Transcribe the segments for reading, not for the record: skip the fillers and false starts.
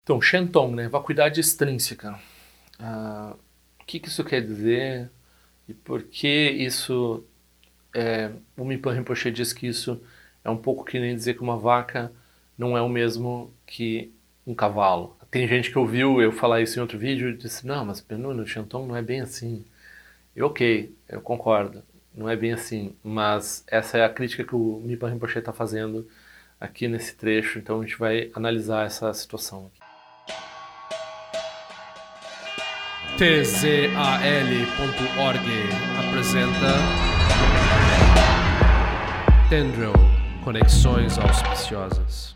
Então, Shenton, né? Vacuidade extrínseca. O que isso quer dizer e por que isso... o Mipan Rinpoche diz que isso é um pouco que nem dizer que uma vaca não é o mesmo que um cavalo. Tem gente que ouviu eu falar isso em outro vídeo e disse, não, mas no Shenton não é bem assim. E ok, eu concordo, não é bem assim, mas essa é a crítica que o Mipan Rinpoche está fazendo aqui nesse trecho, então a gente vai analisar essa situação aqui. tzal.org apresenta Tendril, Conexões Auspiciosas.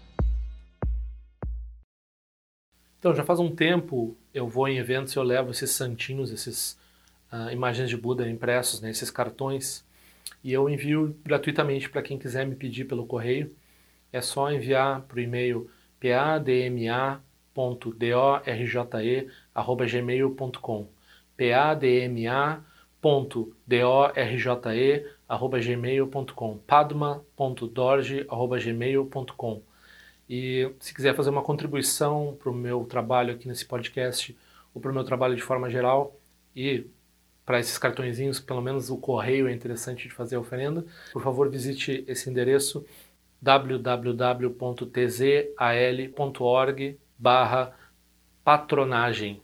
Então, já faz um tempo eu vou em eventos e eu levo esses santinhos, esses imagens de Buda impressos, né, esses cartões, e eu envio gratuitamente para quem quiser me pedir pelo correio. É só enviar para o e-mail padma.dorje@gmail.com padma.dorje@gmail.com padma.dorje@gmail.com. E se quiser fazer uma contribuição para o meu trabalho aqui nesse podcast ou para o meu trabalho de forma geral e para esses cartõezinhos, pelo menos o correio é interessante de fazer a oferenda, por favor visite esse endereço www.tzal.org/patronagem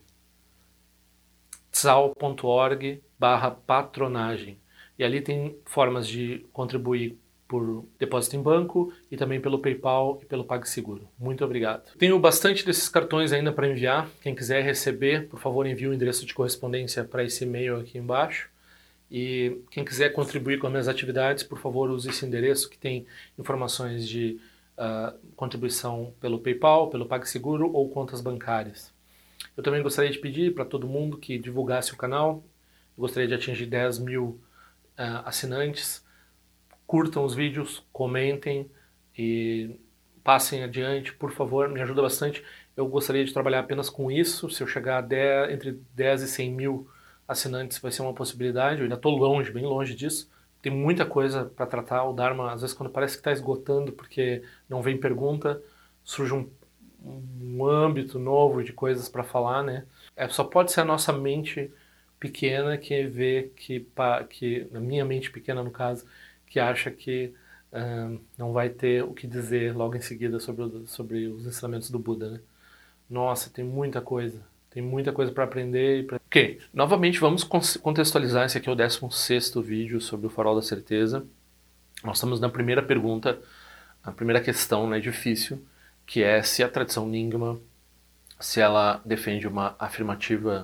tzal.org/patronagem. E ali tem formas de contribuir por depósito em banco e também pelo PayPal e pelo PagSeguro. Muito obrigado. Tenho bastante desses cartões ainda para enviar. Quem quiser receber, por favor, envie o endereço de correspondência para esse e-mail aqui embaixo. E quem quiser contribuir com as minhas atividades, por favor, use esse endereço que tem informações de contribuição pelo PayPal, pelo PagSeguro ou contas bancárias. Eu também gostaria de pedir para todo mundo que divulgasse o canal. Eu gostaria de atingir 10 mil assinantes. Curtam os vídeos, comentem e passem adiante, por favor, me ajuda bastante. Eu gostaria de trabalhar apenas com isso. Se eu chegar entre 10 e 100 mil assinantes vai ser uma possibilidade. Eu ainda estou longe, bem longe disso. Tem muita coisa para tratar. O Dharma, às vezes, quando parece que está esgotando porque não vem pergunta, surge um âmbito novo de coisas para falar, né? Só pode ser a nossa mente pequena que vê que na minha mente pequena, no caso, que acha que não vai ter o que dizer logo em seguida sobre os ensinamentos do Buda, né? Nossa, tem muita coisa para aprender. Ok, novamente vamos contextualizar. Esse aqui é o 16º vídeo sobre o Farol da Certeza. Nós estamos na primeira pergunta, a primeira questão, né, difícil, que é se a tradição Nyingma, se ela defende uma afirmativa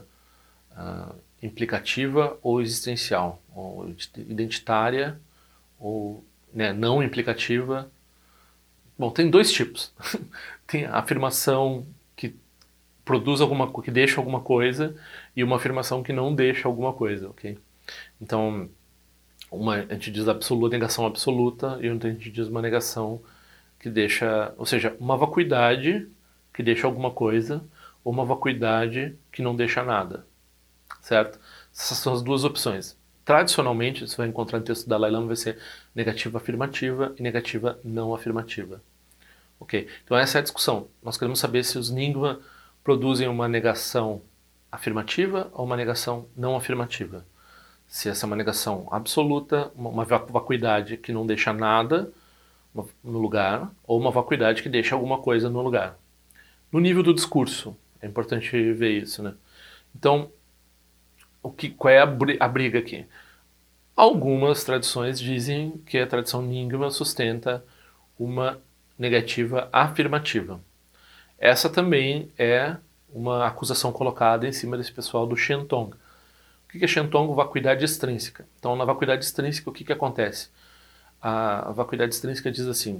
implicativa ou existencial, ou identitária, ou não implicativa. Bom, tem dois tipos. Tem a afirmação que produz que deixa alguma coisa e uma afirmação que não deixa alguma coisa, ok? Então, a gente diz negação absoluta e outra a gente diz uma negação que deixa, ou seja, uma vacuidade que deixa alguma coisa ou uma vacuidade que não deixa nada, certo? Essas são as duas opções. Tradicionalmente, você vai encontrar no texto da Dalai Lama, vai ser negativa afirmativa e negativa não afirmativa. Ok? Então essa é a discussão. Nós queremos saber se os Nyingma produzem uma negação afirmativa ou uma negação não afirmativa. Se essa é uma negação absoluta, uma vacuidade que não deixa nada no lugar, ou uma vacuidade que deixa alguma coisa no lugar. No nível do discurso, é importante ver isso, né? Então, qual é a briga aqui? Algumas tradições dizem que a tradição Nyingma sustenta uma negativa afirmativa. Essa também é uma acusação colocada em cima desse pessoal do Shenton. O que é Shenton? Vacuidade extrínseca. Então, na vacuidade extrínseca, o que acontece? A vacuidade extrínseca diz assim,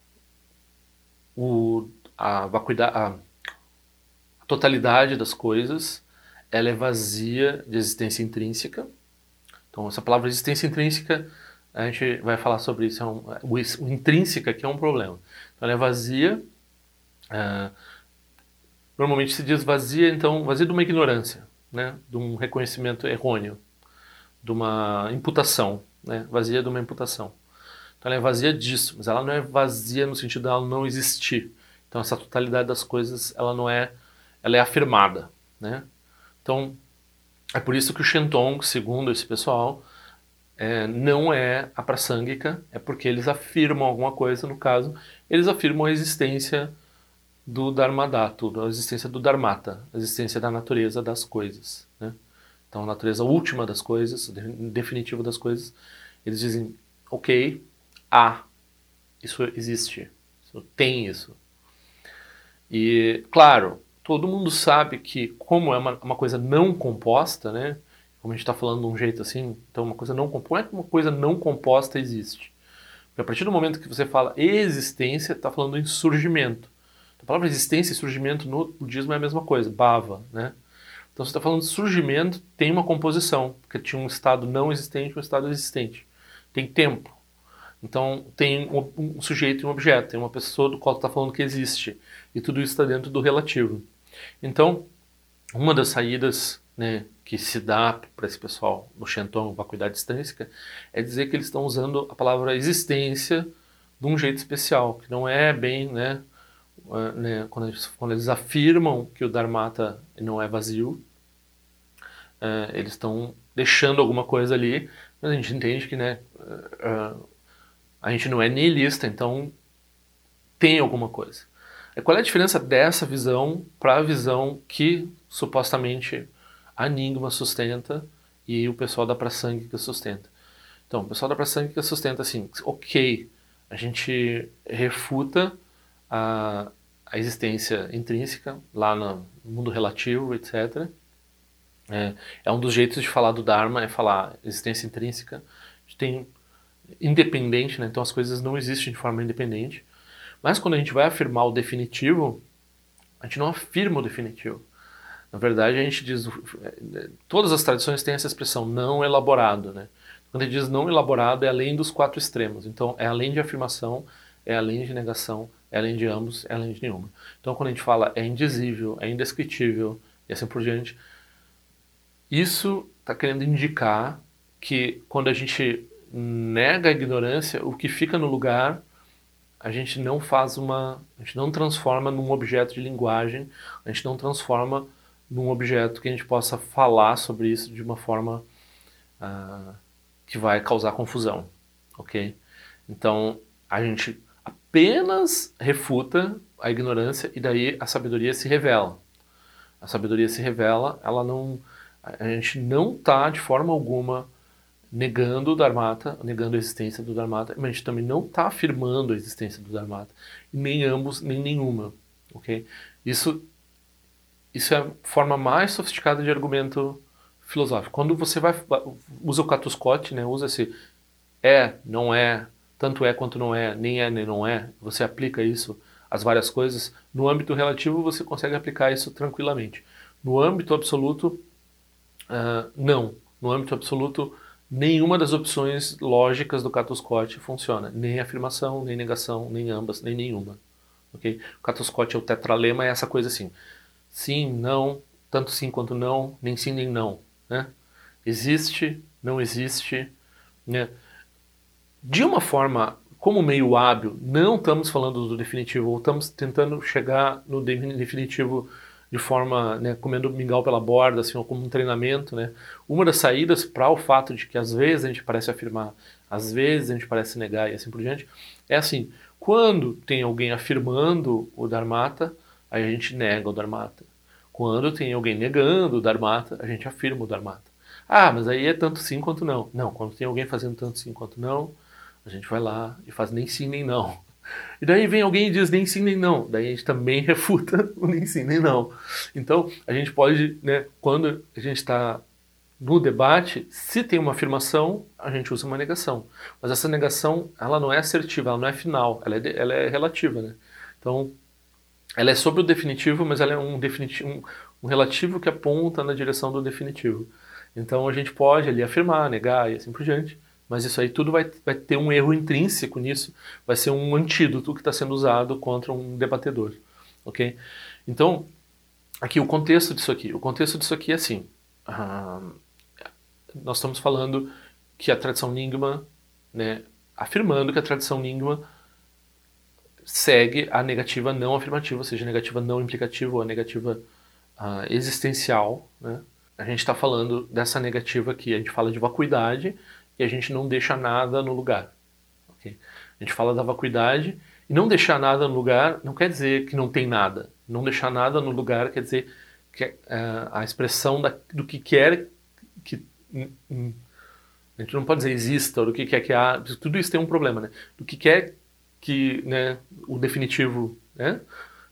a totalidade das coisas ela é vazia de existência intrínseca. Então, essa palavra existência intrínseca, a gente vai falar sobre isso. O intrínseca que é um problema. Então, ela é vazia. Normalmente se diz vazia, então, vazia de uma ignorância, né? De um reconhecimento errôneo, de uma imputação, né? Vazia de uma imputação. Então, ela é vazia disso, mas ela não é vazia no sentido de ela não existir. Então essa totalidade das coisas, ela é afirmada, né? Então é por isso que o Shenton, segundo esse pessoal, não é a prasangika, é porque eles afirmam alguma coisa, no caso, eles afirmam a existência do Dharmadhatu, a existência do Dharmata, a existência da natureza das coisas, né? Então a natureza última das coisas, definitiva das coisas, eles dizem, ok, isso existe, isso tem isso. E, claro, todo mundo sabe que, como é uma coisa não composta, né? Como a gente está falando de um jeito assim, então uma coisa não composta, não é que uma coisa não composta existe. Porque a partir do momento que você fala existência, está falando em surgimento. A palavra existência e surgimento no budismo é a mesma coisa, bhava, né? Então você está falando de surgimento, tem uma composição, porque tinha um estado não existente e um estado existente. Tem tempo. Então tem um sujeito e um objeto, tem uma pessoa do qual está falando que existe. E tudo isso está dentro do relativo. Então, uma das saídas, né, que se dá para esse pessoal no Shenton, vacuidade extrínseca, é dizer que eles estão usando a palavra existência de um jeito especial, que não é bem, né, quando eles afirmam que o Dharmata não é vazio, eles estão deixando alguma coisa ali, mas a gente entende que, né, a gente não é nihilista, então tem alguma coisa. Qual é a diferença dessa visão para a visão que supostamente a Nyingma sustenta e o pessoal da Prasangika sustenta? Então, o pessoal da Prasangika sustenta assim, ok, a gente refuta a existência intrínseca lá no mundo relativo, etc. É um dos jeitos de falar do Dharma, é falar existência intrínseca. A gente tem independente, né? Então as coisas não existem de forma independente. Mas quando a gente vai afirmar o definitivo, a gente não afirma o definitivo. Na verdade, a gente diz... Todas as tradições têm essa expressão, não elaborado, né? Quando a gente diz não elaborado, é além dos quatro extremos. Então, é além de afirmação, é além de negação, é além de ambos, é além de nenhuma. Então, quando a gente fala é indizível, é indescritível, e assim por diante, isso está querendo indicar que quando a gente nega a ignorância, o que fica no lugar... A gente não transforma num objeto de linguagem, a gente não transforma num objeto que a gente possa falar sobre isso de uma forma que vai causar confusão, ok? Então, a gente apenas refuta a ignorância e daí a sabedoria se revela. A sabedoria se revela, a gente não está de forma alguma negando o Dharmata, negando a existência do Dharmata, mas a gente também não está afirmando a existência do Dharmata, nem ambos, nem nenhuma, ok? Isso é a forma mais sofisticada de argumento filosófico. Quando você usa o Catu Scott, né, usa esse não é, tanto é quanto não é, nem não é, você aplica isso às várias coisas, no âmbito relativo você consegue aplicar isso tranquilamente. No âmbito absoluto, não. No âmbito absoluto, nenhuma das opções lógicas do Catu Scott funciona. Nem afirmação, nem negação, nem ambas, nem nenhuma. Okay? O Catu Scott é o tetralema, é essa coisa assim. Sim, não, tanto sim quanto não, nem sim nem não. Né? Existe, não existe. Né? De uma forma, como meio hábil, não estamos falando do definitivo, ou estamos tentando chegar no definitivo de forma, né, comendo mingau pela borda, assim, ou como um treinamento, né? Uma das saídas para o fato de que às vezes a gente parece afirmar, às vezes a gente parece negar e assim por diante, é assim, quando tem alguém afirmando o Dharmata, aí a gente nega o Dharmata. Quando tem alguém negando o Dharmata, a gente afirma o Dharmata. Ah, mas aí é tanto sim quanto não. Não, quando tem alguém fazendo tanto sim quanto não, a gente vai lá e faz nem sim nem não. E daí vem alguém e diz nem sim nem não. Daí a gente também refuta o nem sim nem não. Então a gente pode, né, quando a gente está no debate, se tem uma afirmação, a gente usa uma negação. Mas essa negação, ela não é assertiva, ela não é final, ela é relativa, né? Então, ela é sobre o definitivo, mas ela é um relativo que aponta na direção do definitivo. Então a gente pode ali afirmar, negar e assim por diante. Mas isso aí tudo vai ter um erro intrínseco nisso, vai ser um antídoto que está sendo usado contra um debatedor, ok? Então, aqui o contexto disso aqui é assim, nós estamos falando que a tradição Nyingma, né, afirmando que a tradição Nyingma segue a negativa não afirmativa, ou seja, a negativa não implicativa ou a negativa existencial, né? A gente está falando dessa negativa aqui, a gente fala de vacuidade e a gente não deixa nada no lugar. Okay? A gente fala da vacuidade e não deixar nada no lugar não quer dizer que não tem nada. Não deixar nada no lugar quer dizer que a expressão do que quer que... A gente não pode dizer exista, ou do que quer que há... Tudo isso tem um problema, né? Do que quer que, né, o definitivo, né,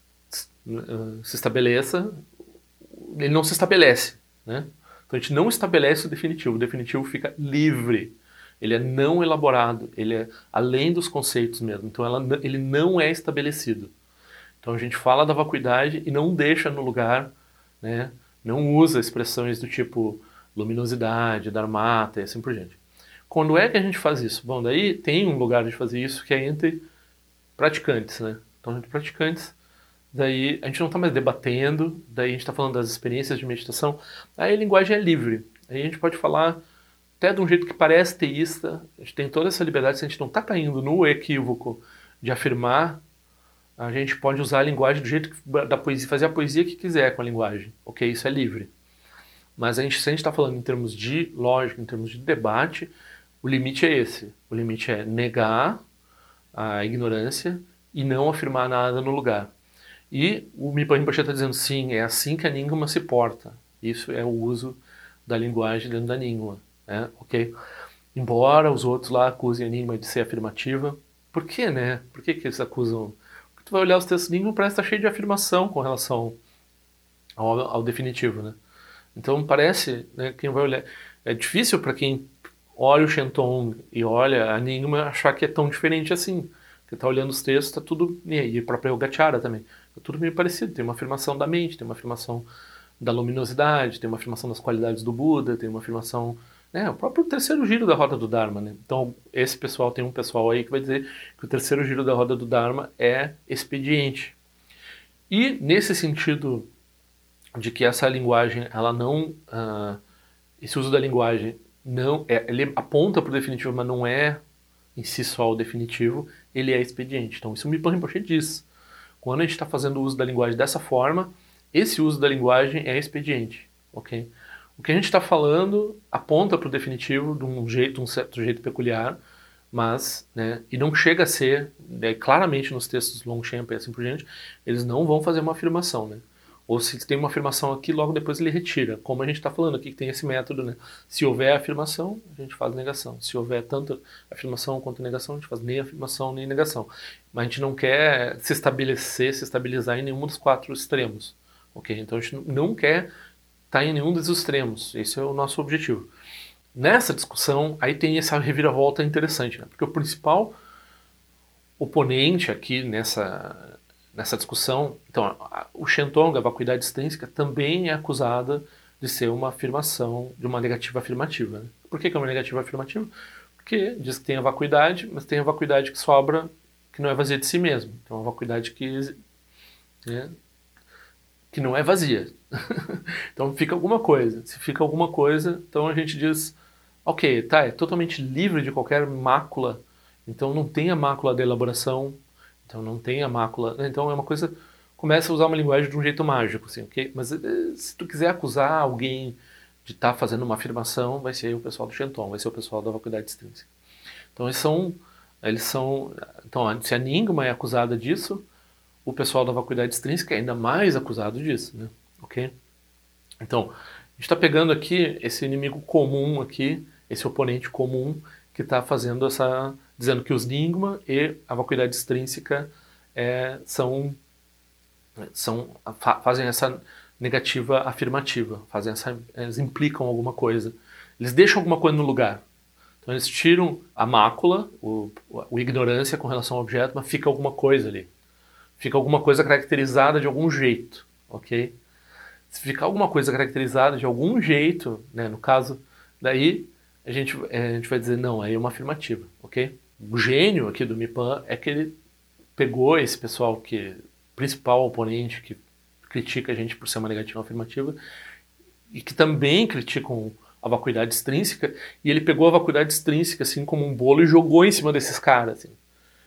se estabeleça, ele não se estabelece. Né? Então a gente não estabelece o definitivo fica livre, ele é não elaborado, ele é além dos conceitos mesmo, então ele não é estabelecido. Então a gente fala da vacuidade e não deixa no lugar, né? Não usa expressões do tipo luminosidade, dharmata e assim por diante. Quando é que a gente faz isso? Bom, daí tem um lugar de fazer isso que é entre praticantes, né? Então entre praticantes, daí a gente não está mais debatendo, daí a gente está falando das experiências de meditação, aí a linguagem é livre, aí a gente pode falar até de um jeito que parece teísta, a gente tem toda essa liberdade, se a gente não está caindo no equívoco de afirmar, a gente pode usar a linguagem do jeito da poesia, fazer a poesia que quiser com a linguagem, ok? Isso é livre. Mas se a gente está falando em termos de lógica, em termos de debate, o limite é esse, o limite é negar a ignorância e não afirmar nada no lugar. E o Mipa Rinpoche está dizendo, sim, é assim que a Nyingma se porta. Isso é o uso da linguagem dentro da Nyingma. Né? Okay? Embora os outros lá acusem a Nyingma de ser afirmativa, por quê, né? Por que eles acusam? Porque tu vai olhar os textos Nyingma e parece que está cheio de afirmação com relação ao definitivo. Né? Então parece, né, quem vai olhar... É difícil para quem olha o Shenton e olha a Nyingma achar que é tão diferente assim. Porque está olhando os textos, está tudo... E a própria Yogacara também. É tudo meio parecido, tem uma afirmação da mente, tem uma afirmação da luminosidade, tem uma afirmação das qualidades do Buda, tem uma afirmação... o próprio terceiro giro da roda do Dharma, né? Então, tem um pessoal aí que vai dizer que o terceiro giro da roda do Dharma é expediente. E, nesse sentido de que essa linguagem, ela não... esse uso da linguagem, não ele aponta para o definitivo, mas não é em si só o definitivo, ele é expediente. Então, isso o Mipa Rinpoche diz. Quando a gente está fazendo o uso da linguagem dessa forma, esse uso da linguagem é expediente, ok? O que a gente está falando aponta para o definitivo de um certo jeito peculiar, mas, né, e não chega a ser, né, claramente nos textos Longchenpa e assim por diante, eles não vão fazer uma afirmação, né? Ou se tem uma afirmação aqui, logo depois ele retira, como a gente está falando aqui, que tem esse método, né? Se houver afirmação, a gente faz negação. Se houver tanto afirmação quanto negação, a gente faz nem afirmação nem negação. Mas a gente não quer se estabilizar em nenhum dos quatro extremos, ok? Então a gente não quer estar em nenhum dos extremos, esse é o nosso objetivo. Nessa discussão, aí tem essa reviravolta interessante, né? Porque o principal oponente aqui nessa discussão, então, o Shenton, a vacuidade extrínseca, também é acusada de ser uma afirmação, de uma negativa afirmativa. Né? Por que é uma negativa afirmativa? Porque diz que tem a vacuidade, mas tem a vacuidade que sobra, que não é vazia de si mesmo. Então, a vacuidade que não é vazia. Então, fica alguma coisa. Se fica alguma coisa, então a gente diz, ok, tá, é totalmente livre de qualquer mácula, então não tem a mácula da elaboração, então não tem a mácula, então é uma coisa, começa a usar uma linguagem de um jeito mágico, assim, ok? Mas se tu quiser acusar alguém de estar fazendo uma afirmação, vai ser o pessoal do Shenton, vai ser o pessoal da vacuidade extrínseca. Então então se a Nyingma é acusada disso, o pessoal da vacuidade extrínseca é ainda mais acusado disso, né? Ok? Então, a gente está pegando aqui esse inimigo comum aqui, esse oponente comum que está fazendo dizendo que os Nyingma e a vacuidade extrínseca fazem essa negativa afirmativa, eles implicam alguma coisa, eles deixam alguma coisa no lugar. Então eles tiram a mácula, o ignorância com relação ao objeto, mas fica alguma coisa ali. Fica alguma coisa caracterizada de algum jeito, ok? Se ficar alguma coisa caracterizada de algum jeito, né, no caso, daí a gente vai dizer, não, aí é uma afirmativa, ok? O gênio aqui do Mipan é que ele pegou esse pessoal principal oponente que critica a gente por ser uma negativa afirmativa e que também criticam a vacuidade extrínseca, e ele pegou a vacuidade extrínseca assim como um bolo e jogou em cima desses caras, assim.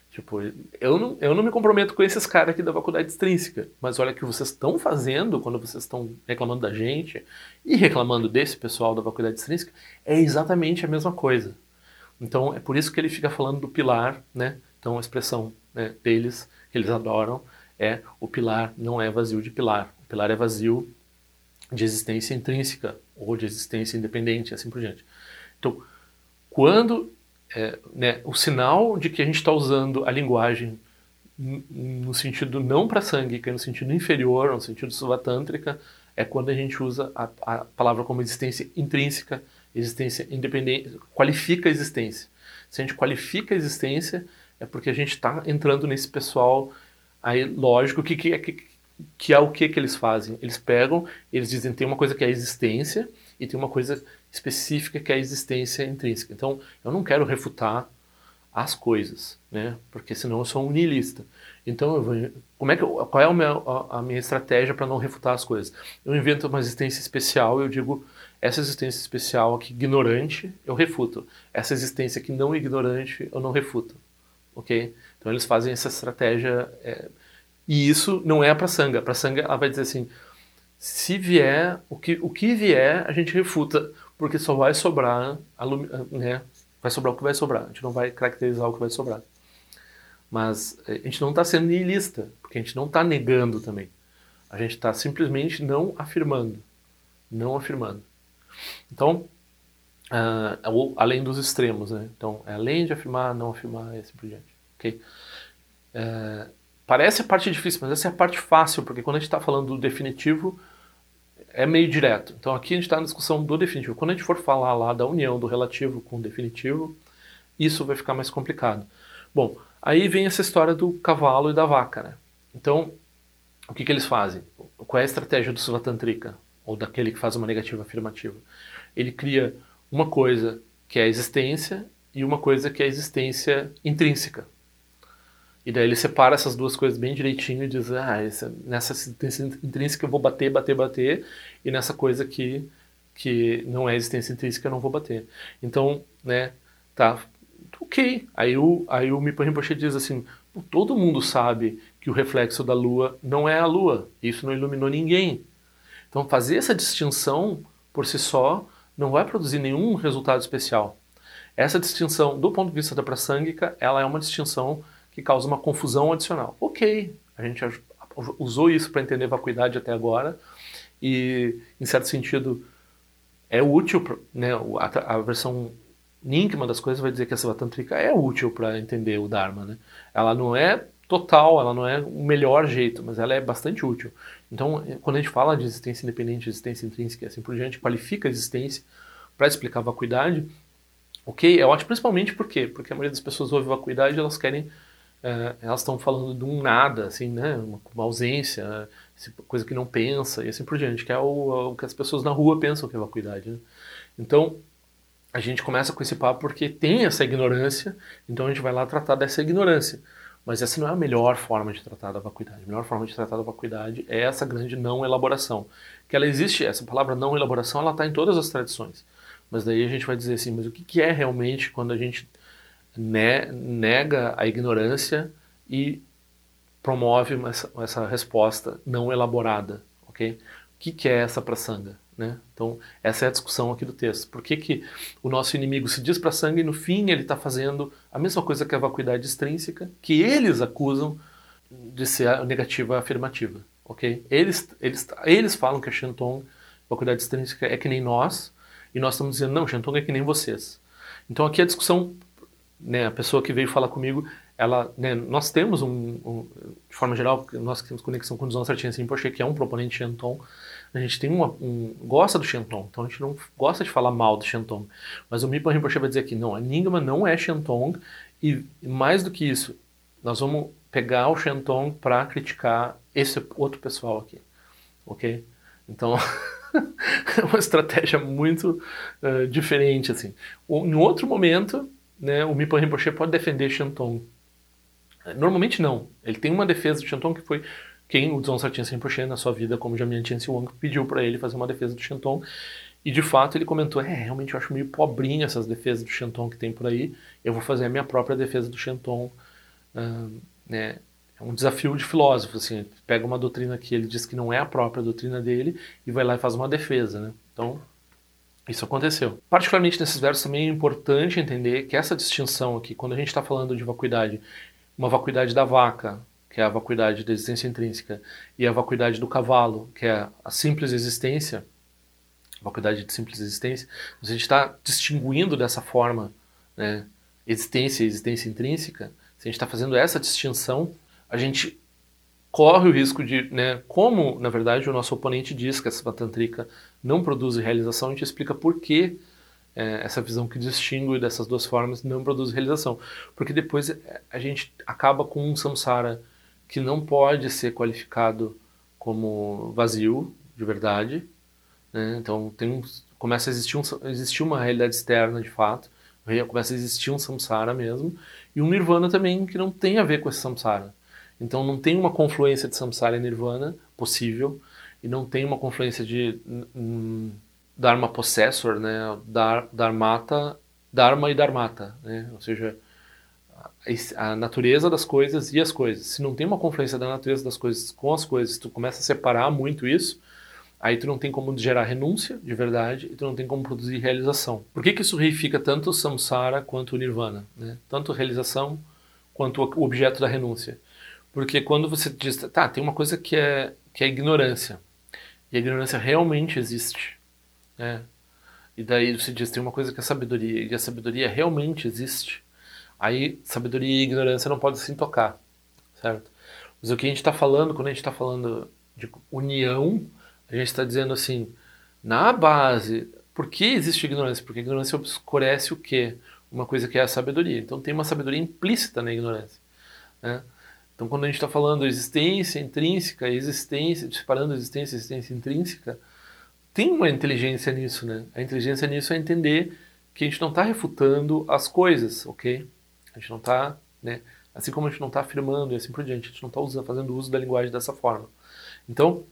Tipo, eu não me comprometo com esses caras aqui da faculdade extrínseca, mas olha o que vocês estão fazendo quando vocês estão reclamando da gente e reclamando desse pessoal da faculdade extrínseca, é exatamente a mesma coisa. Então, é por isso que ele fica falando do pilar, né? Então, a expressão, né, deles, que eles adoram, é o pilar não é vazio de pilar. O pilar é vazio de existência intrínseca ou de existência independente, assim por diante. Então, quando né, o sinal de que a gente está usando a linguagem no sentido não prasânguica, no sentido inferior, no sentido suvatântrica, é quando a gente usa a palavra como existência intrínseca, existência independente, qualifica a existência. Se a gente qualifica a existência, é porque a gente está entrando nesse pessoal. Aí, lógico, que é o que eles fazem? Eles pegam, eles dizem, tem uma coisa que é a existência e tem uma coisa específica que é a existência intrínseca. Então, eu não quero refutar as coisas, né? Porque senão eu sou um nihilista. Então, qual é a minha estratégia para não refutar as coisas? Eu invento uma existência especial e eu digo, essa existência especial aqui, ignorante, eu refuto. Essa existência aqui não ignorante, eu não refuto. Ok? Então, eles fazem essa estratégia. E isso não é a praçanga. A praçanga, ela vai dizer assim, se vier, o que vier, a gente refuta, porque só vai sobrar, né? Vai sobrar o que vai sobrar. A gente não vai caracterizar o que vai sobrar. Mas a gente não está sendo nihilista, porque a gente não está negando também. A gente está simplesmente não afirmando. Não afirmando. Então, além dos extremos, né? Então, é além de afirmar, não afirmar, e assim por diante. Ok? Parece a parte difícil, mas essa é a parte fácil, porque quando a gente está falando do definitivo, é meio direto. Então aqui a gente está na discussão do definitivo. Quando a gente for falar lá da união do relativo com o definitivo, isso vai ficar mais complicado. Bom, aí vem essa história do cavalo e da vaca, né? Então, o que eles fazem? Qual é a estratégia do Suvatantrika? Ou daquele que faz uma negativa afirmativa? Ele cria uma coisa que é a existência e uma coisa que é a existência intrínseca. E daí ele separa essas duas coisas bem direitinho e diz, nessa existência intrínseca eu vou bater, e nessa coisa que não é existência intrínseca eu não vou bater. Então, né, tá, ok. Aí o Mipo Rinpoche diz assim, todo mundo sabe que o reflexo da Lua não é a Lua, isso não iluminou ninguém. Então fazer essa distinção por si só não vai produzir nenhum resultado especial. Essa distinção, do ponto de vista da praçângica, ela é uma distinção que causa uma confusão adicional. Ok, a gente usou isso para entender vacuidade até agora e, em certo sentido, é útil, né? A versão Nyingma das coisas vai dizer que a Savatantrika é útil para entender o Dharma, né? Ela não é total, ela não é o melhor jeito, mas ela é bastante útil. Então, quando a gente fala de existência independente, existência intrínseca e assim por diante, qualifica a existência para explicar a vacuidade, ok, é ótimo, principalmente por quê? Porque a maioria das pessoas ouve vacuidade e elas querem elas estão falando de um nada, assim, né? Uma ausência, coisa que não pensa e assim por diante, que é o que as pessoas na rua pensam que é vacuidade, né? Então, a gente começa com esse papo porque tem essa ignorância, então a gente vai lá tratar dessa ignorância. Mas essa não é a melhor forma de tratar da vacuidade. A melhor forma de tratar da vacuidade é essa grande não elaboração. Que ela existe, essa palavra não elaboração, ela está em todas as tradições. Mas daí a gente vai dizer assim, mas o que é realmente quando a gente nega a ignorância e promove essa resposta não elaborada, ok? O que é essa praçanga, né? Então, essa é a discussão aqui do texto. Por que o nosso inimigo se diz praçanga e no fim ele está fazendo a mesma coisa que a vacuidade extrínseca, que eles acusam de ser a negativa afirmativa, ok? Eles falam que a Shenton, vacuidade extrínseca, é que nem nós, e nós estamos dizendo, não, Shenton é que nem vocês. Então aqui a discussão, né, a pessoa que veio falar comigo, ela, né, nós temos de forma geral, nós que temos conexão com o Dzongchen Sartien Rinpoche, que é um proponente de Shenton, a gente tem gosta do Shenton, então a gente não gosta de falar mal do Shenton, mas o Mipo Rinpoche vai dizer aqui, não, a Nyingma não é Shenton, e mais do que isso, nós vamos pegar o Shenton para criticar esse outro pessoal aqui, ok? Então, é uma estratégia muito diferente, assim. Em outro momento, né, o Mipo Rinpoche pode defender Shenton. Normalmente não. Ele tem uma defesa de Shenton que foi quem o Dzongchen Sartien Rinpoche na sua vida como Jamyang Chensei Wang pediu para ele fazer uma defesa do Shenton. E de fato ele comentou, realmente eu acho meio pobrinho essas defesas do Shenton que tem por aí. Eu vou fazer a minha própria defesa do Shenton né, é um desafio de filósofo, assim, pega uma doutrina que ele diz que não é a própria doutrina dele e vai lá e faz uma defesa, né? Então, isso aconteceu. Particularmente nesses versos também é importante entender que essa distinção aqui, quando a gente está falando de vacuidade, uma vacuidade da vaca, que é a vacuidade da existência intrínseca, e a vacuidade do cavalo, que é a simples existência, a vacuidade de simples existência, a gente está distinguindo dessa forma, né, existência e existência intrínseca. Se a gente está fazendo essa distinção, a gente corre o risco de, né, como, na verdade, o nosso oponente diz que a Sattva Tântrica não produz realização, a gente explica por que essa visão que distingue dessas duas formas não produz realização. Porque depois a gente acaba com um samsara que não pode ser qualificado como vazio, de verdade, né? Então começa a existir uma realidade externa, de fato, começa a existir um samsara mesmo, e um nirvana também que não tem a ver com esse samsara. Então não tem uma confluência de samsara e nirvana possível, e não tem uma confluência de dharma possessor, né? Dharmata, dharma e dharmata, né? Ou seja, a natureza das coisas e as coisas. Se não tem uma confluência da natureza das coisas com as coisas, tu começa a separar muito isso, aí tu não tem como gerar renúncia de verdade e tu não tem como produzir realização. Por que isso reifica tanto o samsara quanto o nirvana, né? Tanto a realização quanto o objeto da renúncia? Porque quando você diz, tá, tem uma coisa que é ignorância, e a ignorância realmente existe, né? E daí você diz, tem uma coisa que é sabedoria, e a sabedoria realmente existe, aí sabedoria e ignorância não podem se tocar, certo? Mas o que a gente está falando, quando a gente está falando de união, a gente está dizendo assim, na base, por que existe ignorância? Porque a ignorância obscurece o quê? Uma coisa que é a sabedoria. Então tem uma sabedoria implícita na ignorância, né? Então, quando a gente está falando existência intrínseca, existência, separando existência e existência intrínseca, tem uma inteligência nisso, né? A inteligência nisso é entender que a gente não está refutando as coisas, ok? A gente não está, né? Assim como a gente não está afirmando e assim por diante, a gente não está fazendo uso da linguagem dessa forma. Então,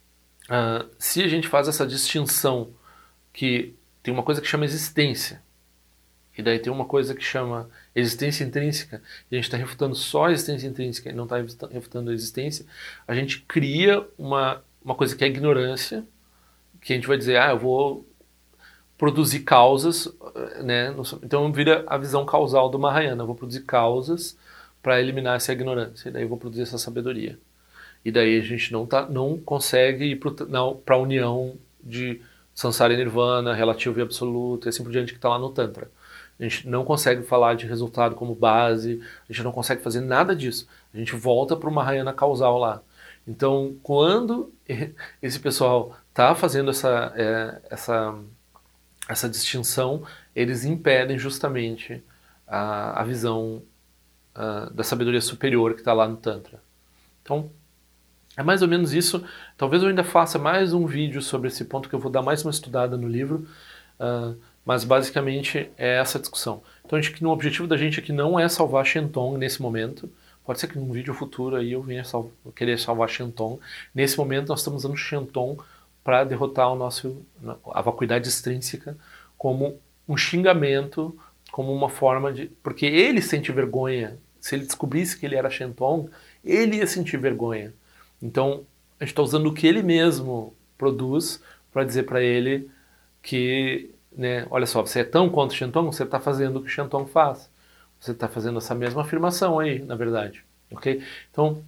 se a gente faz essa distinção que tem uma coisa que chama existência, e daí tem uma coisa que chama existência intrínseca, e a gente está refutando só a existência intrínseca e não está refutando a existência, a gente cria uma coisa que é ignorância, que a gente vai dizer, eu vou produzir causas, né? Então vira a visão causal do Mahayana, eu vou produzir causas para eliminar essa ignorância, e daí eu vou produzir essa sabedoria. E daí a gente não consegue ir para a união de samsara e nirvana, relativo e absoluto, e assim por diante, que está lá no Tantra. A gente não consegue falar de resultado como base, a gente não consegue fazer nada disso. A gente volta para o Mahayana causal lá. Então, quando esse pessoal está fazendo essa distinção, eles impedem justamente a visão da sabedoria superior que está lá no Tantra. Então, é mais ou menos isso. Talvez eu ainda faça mais um vídeo sobre esse ponto, que eu vou dar mais uma estudada no livro, mas basicamente é essa discussão. Então, o objetivo da gente aqui não é salvar Shenton nesse momento. Pode ser que num vídeo futuro aí eu venha querer salvar Shenton. Nesse momento nós estamos usando Shenton para derrotar a vacuidade extrínseca como um xingamento, como uma forma de... Porque ele sente vergonha. Se ele descobrisse que ele era Shenton, ele ia sentir vergonha. Então, a gente está usando o que ele mesmo produz para dizer para ele que, né, olha só, você é tão contra o Shenton, você está fazendo o que o Shenton faz. Você está fazendo essa mesma afirmação aí, na verdade. Ok? Então,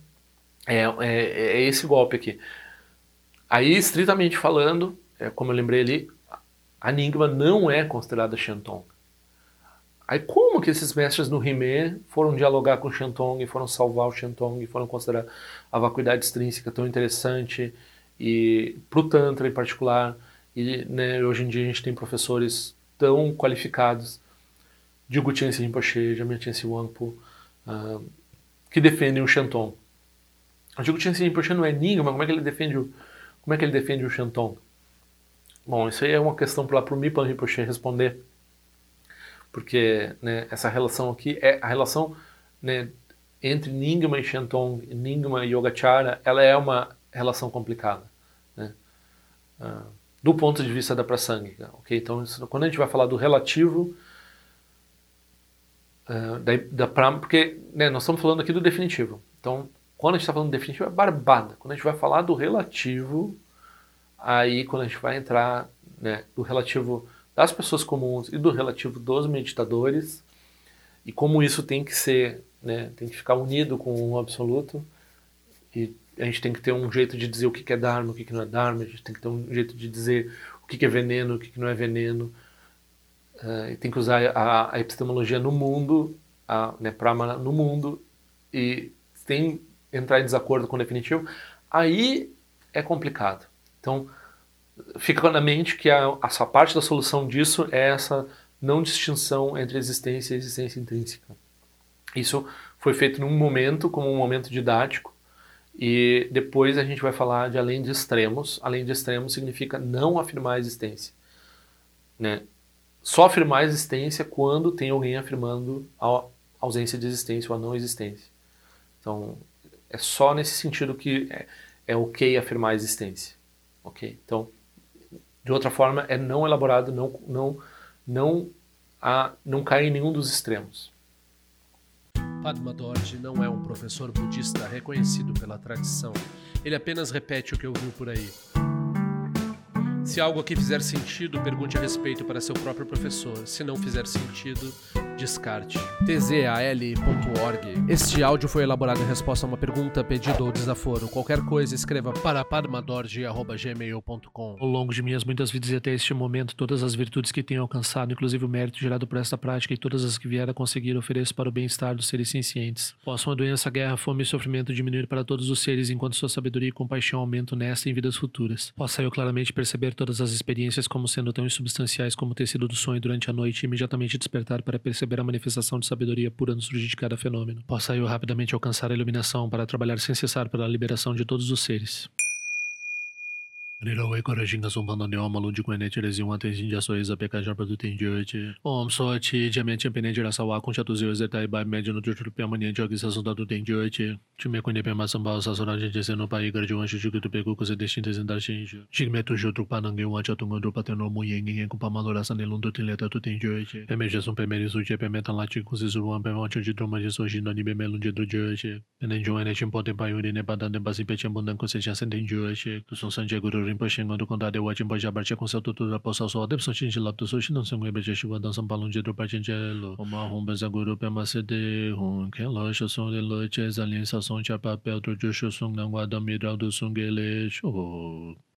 é esse golpe aqui. Aí, estritamente falando, como eu lembrei ali, a Nyingma não é considerada Shenton. Aí como que esses mestres no Rimé foram dialogar com o Shenton e foram salvar o Shenton e foram considerar a vacuidade extrínseca tão interessante e para o Tantra em particular, e né, hoje em dia a gente tem professores tão qualificados de Gutiansi Rinpoche, de Amiatensi Wangpo, que defendem o Shenton. O Gutiansi Rinpoche não é Nyingma, como é que ele defende o Shenton? Bom, isso aí é uma questão para o Mipan Rinpoche responder, porque né, essa relação aqui, a relação né, entre Nyingma e Shenton, Nyingma e Yogacara, ela é uma relação complicada, né, do ponto de vista da Prasangika. Okay? Então, quando a gente vai falar do relativo, Porque né, nós estamos falando aqui do definitivo. Então, quando a gente está falando do definitivo, é barbada. Quando a gente vai falar do relativo, aí quando a gente vai entrar, né, do relativo das pessoas comuns e do relativo dos meditadores, e como isso tem que ser, né, tem que ficar unido com o absoluto, e a gente tem que ter um jeito de dizer o que é Dharma, o que não é Dharma, a gente tem que ter um jeito de dizer o que é veneno, o que não é veneno, e tem que usar a epistemologia no mundo, né, Pramana no mundo, e sem entrar em desacordo com o definitivo, aí é complicado. Então, fica na mente que essa parte da solução disso é essa não distinção entre existência e existência intrínseca. Isso foi feito num momento, como um momento didático, e depois a gente vai falar de além de extremos. Além de extremos significa não afirmar a existência, né? Só afirmar a existência quando tem alguém afirmando a ausência de existência ou a não existência. Então, é só nesse sentido que é ok afirmar a existência. Ok? Então, de outra forma, é não elaborado, não cai em nenhum dos extremos. Padma Dorje não é um professor budista reconhecido pela tradição. Ele apenas repete o que ouviu por aí. Se algo aqui fizer sentido, pergunte a respeito para seu próprio professor. Se não fizer sentido, descarte. tzal.org. Este áudio foi elaborado em resposta a uma pergunta, pedido ou desaforo. Qualquer coisa, escreva para padmadorje@gmail.com. Ao longo de minhas muitas vidas e até este momento, todas as virtudes que tenho alcançado, inclusive o mérito gerado por esta prática e todas as que vier a conseguir, ofereço para o bem-estar dos seres cientes. Possam a doença, guerra, fome e sofrimento diminuir para todos os seres, enquanto sua sabedoria e compaixão aumentam nesta e em vidas futuras. Possa eu claramente perceber todas as experiências como sendo tão insubstanciais como o tecido do sonho durante a noite e imediatamente despertar para perceber a manifestação de sabedoria pura no surgir de cada fenômeno. Possa eu rapidamente alcançar a iluminação para trabalhar sem cessar pela liberação de todos os seres. Om Soti, Diamante Penente Rasawa, Conchatuzi, Zetai, Bai, Mediano, Tutupiamania, Jogis, Assunto tem de hoje. Timecune Pema Sambal, Sassoragem de Seno Pai, Gardion, Chico, Pegu, Coisa Destintas em Darchinjo. Chigmeto, Jutru, Panangue, Wachatunga, Pateno, Muyen, com Pamalora, Sanelun, Tileta, tu tem de hoje. Emergência, Pemerizu, Pemetan Latico, Zizuan, Pemonte de Droma de Sojino, Nibemelun de hoje. Enenjo, Enetim, Potem, Paiuri, Nebadan, Basi, Pechambundan, Consciência, Senten de hoje. Tu são Santiago, Rinpoche, quando contar de Wachim, Pajabartia, com seu tutor da Poça Só, Depson, Chinchilap, do Sochi, não são Weber, Jeshuva, Dançam Palum de Drupachinchelo. Uma rumba, Zaguru, Pemacede, Ken Locha, Som de Loches, Aliança, Som, Chapapel, Trojo, Sung, Nanguada, Midral, do Sungele, Show.